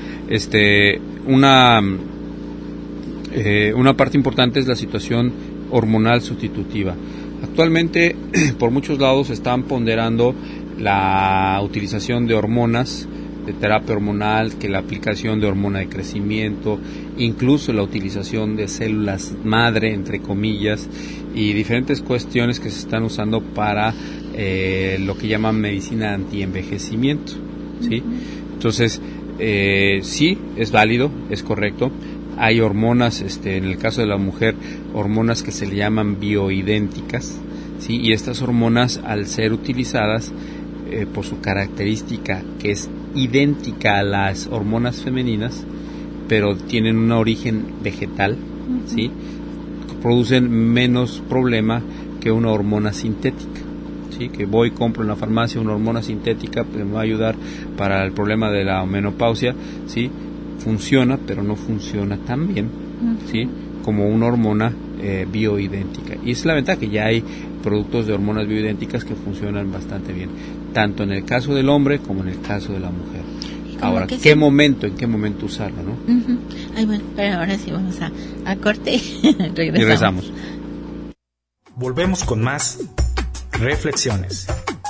Una parte importante es la situación hormonal sustitutiva. Actualmente, por muchos lados están ponderando la utilización de hormonas, de terapia hormonal, que la aplicación de hormona de crecimiento, incluso la utilización de células madre, entre comillas, y diferentes cuestiones que se están usando para lo que llaman medicina antienvejecimiento, ¿sí? Entonces, sí, es válido, es correcto. Hay hormonas, en el caso de la mujer, hormonas que se le llaman bioidénticas, ¿sí? Y estas hormonas, al ser utilizadas por su característica que es idéntica a las hormonas femeninas, pero tienen un origen vegetal, ¿sí? Producen menos problema que una hormona sintética, ¿sí? Que voy y compro en la farmacia una hormona sintética, pues me va a ayudar para el problema de la menopausia, ¿sí? Funciona, pero no funciona tan bien, ¿sí? Como una hormona bioidéntica. Y es la ventaja que ya hay productos de hormonas bioidénticas que funcionan bastante bien, tanto en el caso del hombre como en el caso de la mujer. Ahora, ¿en qué momento usarlo, no? Ay, bueno, pero ahora sí vamos a corte y regresamos. Volvemos con más reflexiones.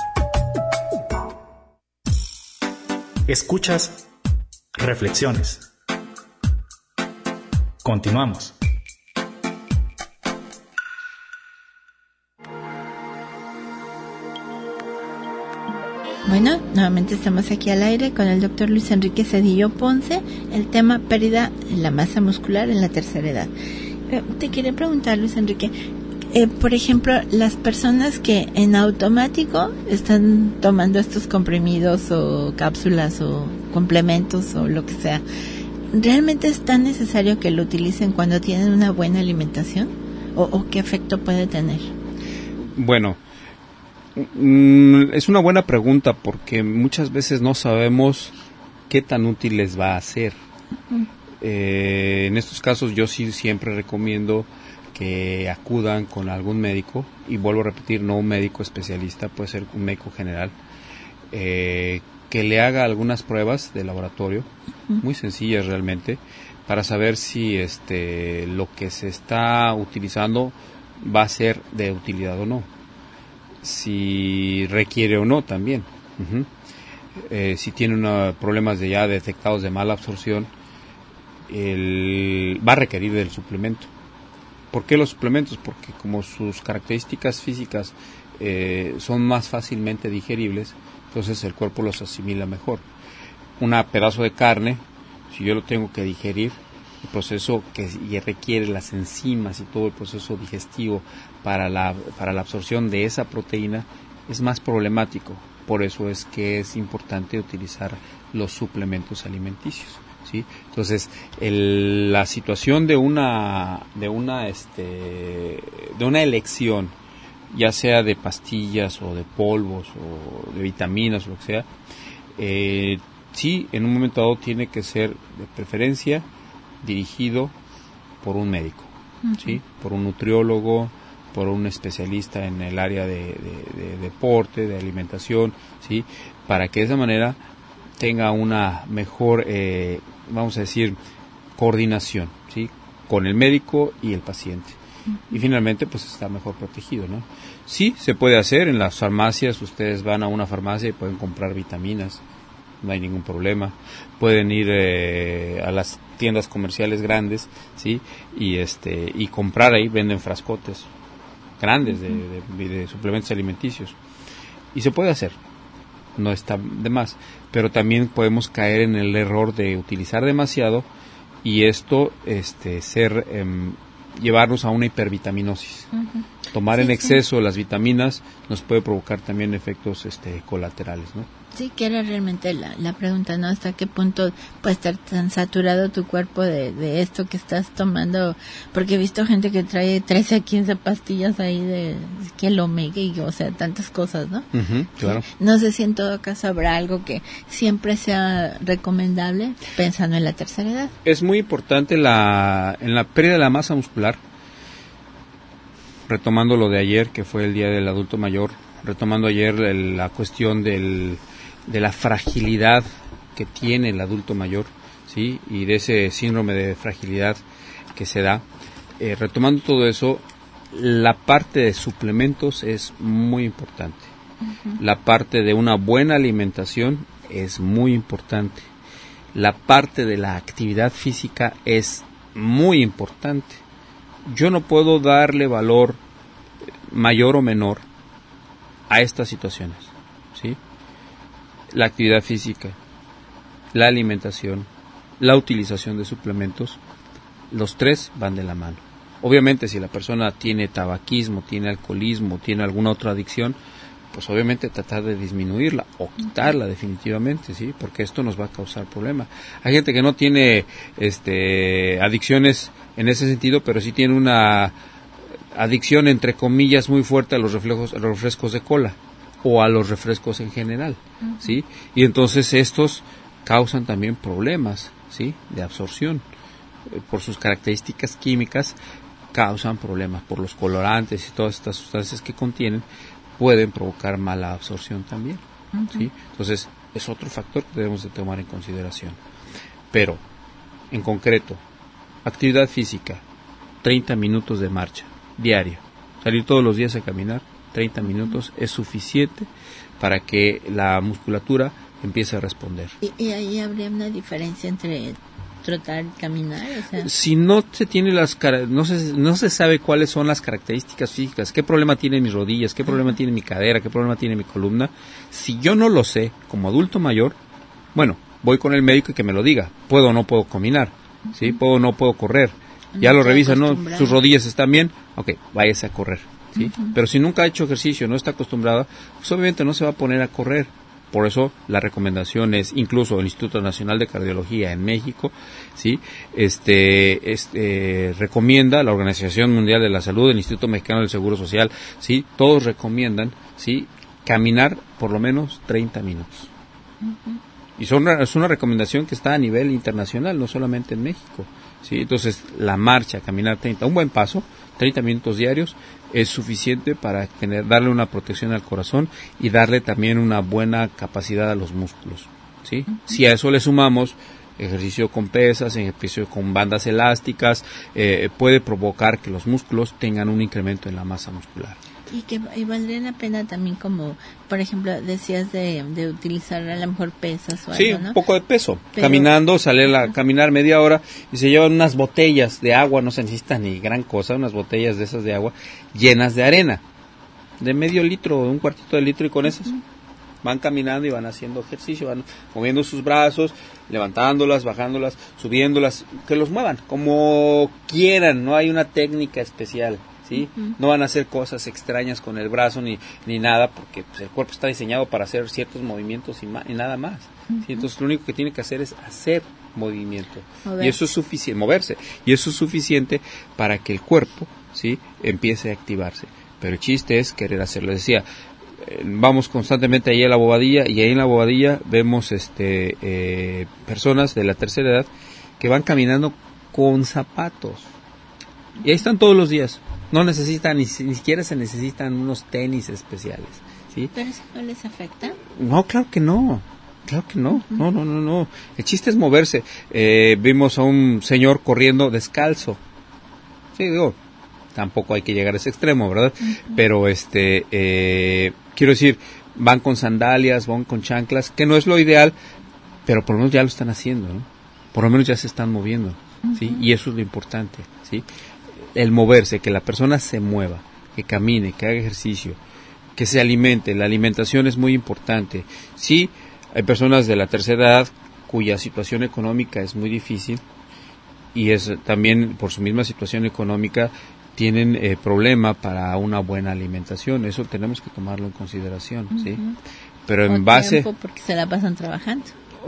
Escuchas Reflexiones. Continuamos. Bueno, nuevamente estamos aquí al aire con el doctor Luis Enrique Zedillo Ponce, el tema pérdida en la masa muscular en la tercera edad. Te quería preguntar, Luis Enrique, por ejemplo, las personas que en automático están tomando estos comprimidos o cápsulas o complementos o lo que sea, ¿realmente es tan necesario que lo utilicen cuando tienen una buena alimentación? ¿O qué efecto puede tener? Bueno, es una buena pregunta porque muchas veces no sabemos qué tan útil les va a ser. En estos casos yo sí siempre recomiendo que acudan con algún médico, y vuelvo a repetir, no un médico especialista, puede ser un médico general, que le haga algunas pruebas de laboratorio, muy sencillas realmente, para saber si lo que se está utilizando va a ser de utilidad o no, si requiere o no también, si tiene problemas ya detectados de mala absorción, va a requerir del suplemento. ¿Por qué los suplementos? Porque como sus características físicas son más fácilmente digeribles, entonces el cuerpo los asimila mejor. Un pedazo de carne, si yo lo tengo que digerir, el proceso que requiere las enzimas y todo el proceso digestivo para la absorción de esa proteína es más problemático. Por eso es que es importante utilizar los suplementos alimenticios, ¿sí? Entonces, la situación de una elección, ya sea de pastillas o de polvos o de vitaminas o lo que sea, sí, en un momento dado tiene que ser de preferencia dirigido por un médico, ¿sí? Por un nutriólogo, por un especialista en el área de deporte, de alimentación, ¿sí? Para que de esa manera tenga una mejor, vamos a decir, coordinación, ¿sí? Con el médico y el paciente. Y finalmente, pues está mejor protegido, ¿no? Sí, se puede hacer en las farmacias. Ustedes van a una farmacia y pueden comprar vitaminas, no hay ningún problema. Pueden ir a las tiendas comerciales grandes, ¿sí? Y comprar ahí, venden frascotes grandes de suplementos alimenticios. Y se puede hacer, no está de más. Pero también podemos caer en el error de utilizar demasiado y esto llevarnos a una hipervitaminosis. Tomar en exceso las vitaminas nos puede provocar también efectos colaterales, ¿no? Sí, que era realmente la pregunta, ¿no? ¿Hasta qué punto puede estar tan saturado tu cuerpo de esto que estás tomando? Porque he visto gente que trae 13 a 15 pastillas ahí de que el omega y, o sea, tantas cosas, ¿no? Claro. No sé si en todo caso habrá algo que siempre sea recomendable pensando en la tercera edad. Es muy importante en la pérdida de la masa muscular, retomando lo de ayer, que fue el Día del Adulto Mayor, retomando ayer la cuestión de la fragilidad que tiene el adulto mayor, ¿sí? Y de ese síndrome de fragilidad que se da. Retomando todo eso, la parte de suplementos es muy importante. La parte de una buena alimentación es muy importante. La parte de la actividad física es muy importante. Yo no puedo darle valor mayor o menor a estas situaciones, ¿sí? La actividad física, la alimentación, la utilización de suplementos, los tres van de la mano. Obviamente, si la persona tiene tabaquismo, tiene alcoholismo, tiene alguna otra adicción, pues obviamente tratar de disminuirla o quitarla definitivamente, ¿sí? Porque esto nos va a causar problemas. Hay gente que no tiene adicciones en ese sentido, pero sí tiene una adicción entre comillas muy fuerte a los refrescos de cola o a los refrescos en general, ¿sí? Y entonces estos causan también problemas, ¿sí? De absorción. Por sus características químicas causan problemas, por los colorantes y todas estas sustancias que contienen pueden provocar mala absorción también, ¿sí? Entonces es otro factor que debemos de tomar en consideración. Pero en concreto, actividad física, 30 minutos de marcha diaria, salir todos los días a caminar 30 minutos es suficiente para que la musculatura empiece a responder. ¿Y ahí habría una diferencia entre trotar y caminar? O sea, si no se tiene no se sabe cuáles son las características físicas, qué problema tienen mis rodillas, qué problema tiene mi cadera, qué problema tiene mi columna, si yo no lo sé como adulto mayor, bueno, voy con el médico y que me lo diga, puedo o no puedo caminar, ¿sí? Puedo o no puedo correr, ya lo revisan, ¿no? Sus rodillas están bien, ok, váyase a correr, ¿sí? Pero si nunca ha hecho ejercicio, no está acostumbrada, pues obviamente no se va a poner a correr. Por eso la recomendación es, incluso el Instituto Nacional de Cardiología en México, ¿sí? Recomienda, la Organización Mundial de la Salud, el Instituto Mexicano del Seguro Social, ¿sí? Todos recomiendan, ¿sí? Caminar por lo menos 30 minutos. Y es una recomendación que está a nivel internacional, no solamente en México, ¿sí? Entonces, la marcha, caminar un buen paso, 30 minutos diarios, es suficiente para darle una protección al corazón y darle también una buena capacidad a los músculos, ¿sí? Si a eso le sumamos ejercicio con pesas, ejercicio con bandas elásticas, puede provocar que los músculos tengan un incremento en la masa muscular. Y valdría la pena también, como por ejemplo decías de utilizar a lo mejor pesas o sí, algo, ¿no? Un poco de peso, pero, caminando, salir a caminar media hora y se llevan unas botellas de agua, no se necesita ni gran cosa, unas botellas de esas de agua llenas de arena, de medio litro, de un cuartito de litro, y con esas van caminando y van haciendo ejercicio, van moviendo sus brazos, levantándolas, bajándolas, subiéndolas, que los muevan como quieran, no hay una técnica especial, ¿sí? No van a hacer cosas extrañas con el brazo ni nada, porque pues, el cuerpo está diseñado para hacer ciertos movimientos y nada más, ¿sí? Entonces lo único que tiene que hacer es hacer movimiento, y eso es suficiente, moverse, y eso es suficiente para que el cuerpo, ¿sí? Empiece a activarse. Pero el chiste es querer hacerlo. Les decía, vamos constantemente ahí a la Bobadilla, y ahí en la Bobadilla vemos personas de la tercera edad que van caminando con zapatos, y ahí están todos los días. No necesitan, ni siquiera se necesitan unos tenis especiales, ¿sí? ¿Pero eso no les afecta? No, claro que no. Claro que no. No. El chiste es moverse. Vimos a un señor corriendo descalzo. Sí, digo, tampoco hay que llegar a ese extremo, ¿verdad? Pero quiero decir, van con sandalias, van con chanclas, que no es lo ideal, pero por lo menos ya lo están haciendo, ¿no? Por lo menos ya se están moviendo, ¿sí? Y eso es lo importante, ¿sí? El moverse, que la persona se mueva, que camine, que haga ejercicio, que se alimente. La alimentación es muy importante. Sí, hay personas de la tercera edad cuya situación económica es muy difícil y es también por su misma situación económica tienen problema para una buena alimentación. Eso tenemos que tomarlo en consideración, ¿sí? Pero en base... porque se la pasan trabajando.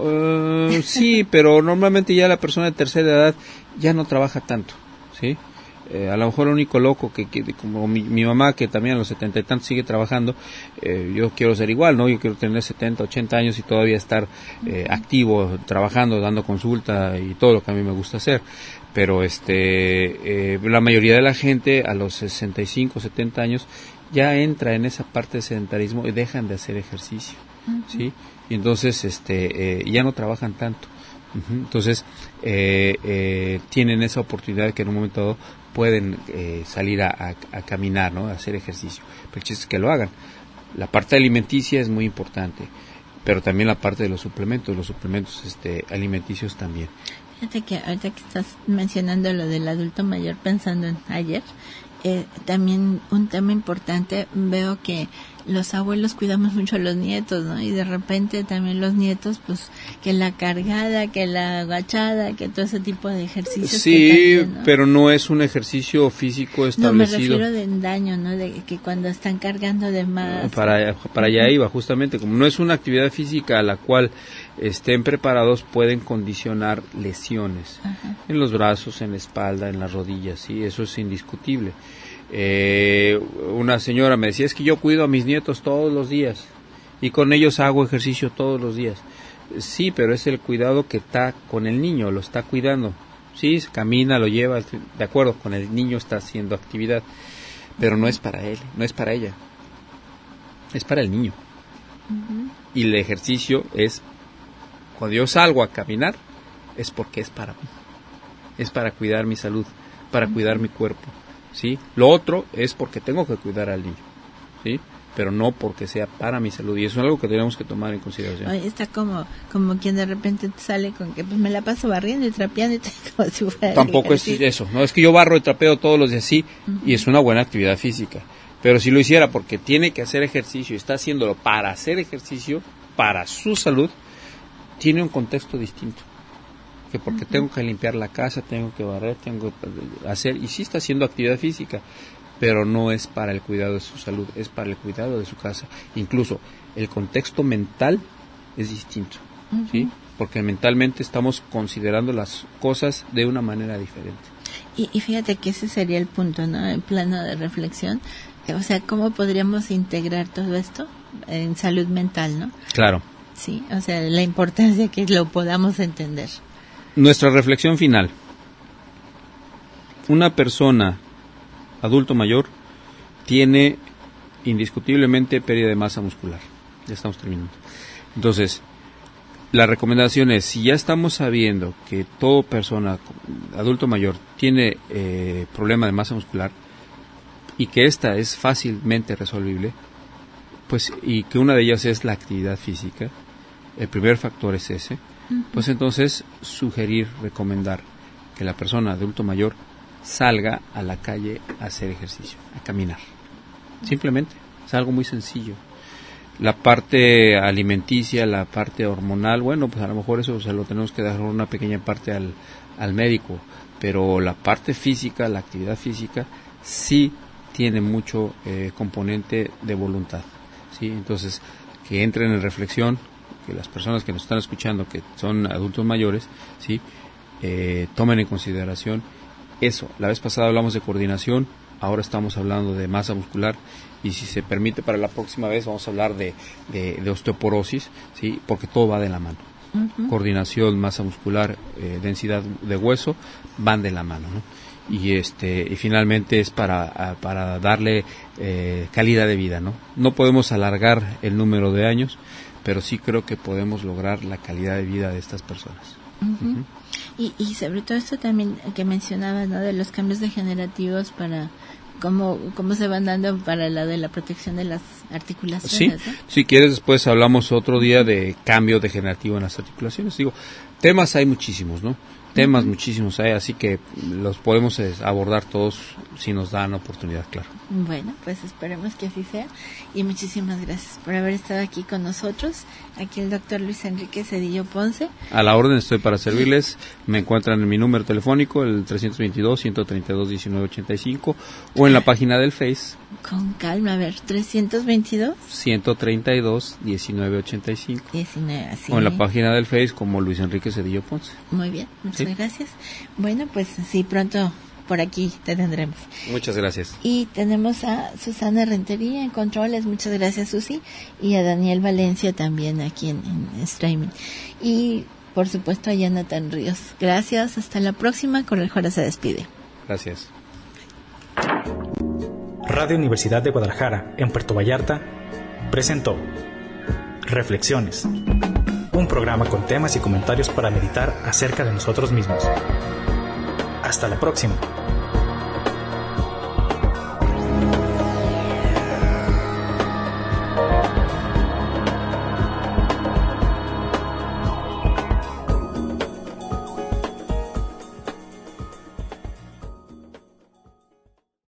Sí, pero normalmente ya la persona de tercera edad ya no trabaja tanto, ¿sí? A lo mejor el único loco que como mi mamá, que también a los 70 y tantos sigue trabajando, yo quiero ser igual, ¿no? Yo quiero tener 70, 80 años y todavía estar activo, trabajando, dando consulta y todo lo que a mí me gusta hacer. Pero la mayoría de la gente a los 65, 70 años ya entra en esa parte de sedentarismo y dejan de hacer ejercicio, ¿sí? Y entonces ya no trabajan tanto. Entonces tienen esa oportunidad que en un momento dado pueden salir a caminar, ¿no? A hacer ejercicio. Pero el chiste es que lo hagan. La parte alimenticia es muy importante, pero también la parte de los suplementos alimenticios también. Fíjate que ahorita que estás mencionando lo del adulto mayor, pensando en ayer, también un tema importante, veo que los abuelos cuidamos mucho a los nietos, ¿no? Y de repente también los nietos, pues, que la cargada, que la agachada, que todo ese tipo de ejercicios. Sí, también, ¿no? Pero no es un ejercicio físico establecido. No, me refiero de daño, ¿no? De que cuando están cargando de más. Para allá iba, justamente. Como no es una actividad física a la cual estén preparados, pueden condicionar lesiones. Ajá. En los brazos, en la espalda, en las rodillas, sí, eso es indiscutible. Una señora me decía, es que yo cuido a mis nietos todos los días y con ellos hago ejercicio todos los días. Sí, pero es el cuidado que está con el niño, lo está cuidando. Sí, camina, lo lleva, de acuerdo, con el niño está haciendo actividad, pero no es para él, no es para ella, es para el niño. Y el ejercicio es, cuando yo salgo a caminar, es porque es para mí, es para cuidar mi salud, para cuidar mi cuerpo. ¿Sí? Lo otro es porque tengo que cuidar al niño, ¿sí? Pero no porque sea para mi salud, y eso es algo que tenemos que tomar en consideración. Oye, está como quien de repente sale con que pues me la paso barriendo y trapeando y como si fuera. Tampoco es eso, no es que yo barro y trapeo todos los días, sí, y es una buena actividad física, pero si lo hiciera porque tiene que hacer ejercicio y está haciéndolo para hacer ejercicio, para su salud, tiene un contexto distinto. Que porque tengo que limpiar la casa, tengo que barrer, tengo que hacer, y sí está haciendo actividad física, pero no es para el cuidado de su salud, es para el cuidado de su casa. Incluso el contexto mental es distinto, ¿sí? Porque mentalmente estamos considerando las cosas de una manera diferente. Y fíjate que ese sería el punto, ¿no? En plano de reflexión, o sea, ¿cómo podríamos integrar todo esto en salud mental, no? Claro. Sí, o sea, la importancia que lo podamos entender. Nuestra reflexión final. Una persona adulto mayor tiene indiscutiblemente pérdida de masa muscular. Ya estamos terminando. Entonces, la recomendación es, si ya estamos sabiendo que toda persona adulto mayor tiene problema de masa muscular y que esta es fácilmente resolvible, pues, y que una de ellas es la actividad física, el primer factor es ese, pues entonces sugerir, recomendar que la persona adulto mayor salga a la calle a hacer ejercicio, a caminar. Simplemente, es algo muy sencillo. La parte alimenticia, la parte hormonal, bueno, pues a lo mejor eso se lo tenemos que dar una pequeña parte al médico, pero la parte física, la actividad física, sí tiene mucho componente de voluntad, ¿sí? Entonces, que entren en reflexión, que las personas que nos están escuchando, que son adultos mayores, ¿sí? Tomen en consideración eso. La vez pasada hablamos de coordinación, ahora estamos hablando de masa muscular, y si se permite para la próxima vez vamos a hablar de osteoporosis, ¿sí? Porque todo va de la mano. Coordinación, masa muscular, densidad de hueso van de la mano, ¿no? Y finalmente es para darle calidad de vida, ¿no? No podemos alargar el número de años, pero sí creo que podemos lograr la calidad de vida de estas personas. Uh-huh. Y sobre todo esto también que mencionaba, ¿no? De los cambios degenerativos para cómo se van dando para la de la protección de las articulaciones. Sí, ¿no? si quieres después hablamos otro día de cambio degenerativo en las articulaciones. Digo, temas hay muchísimos, ¿no? Temas muchísimos hay, así que los podemos abordar todos si nos dan oportunidad, claro. Bueno, pues esperemos que así sea y muchísimas gracias por haber estado aquí con nosotros. Aquí el doctor Luis Enrique Zedillo Ponce. A la orden, estoy para servirles. Me encuentran en mi número telefónico, el 322-132-1985, o en la página del Face. Con calma, a ver, 322 132-1985. 19, así. O en la página del Face como Luis Enrique Zedillo Ponce. Muy bien, muchas Sí. gracias. Bueno, pues sí, pronto por aquí te tendremos. Muchas gracias. Y tenemos a Susana Rentería en controles, muchas gracias Susi, y a Daniel Valencia también aquí en streaming. Y por supuesto a Jonathan Ríos. Gracias, hasta la próxima. Corral Jora se despide. Gracias. Radio Universidad de Guadalajara, en Puerto Vallarta, presentó Reflexiones, un programa con temas y comentarios para meditar acerca de nosotros mismos. Hasta la próxima.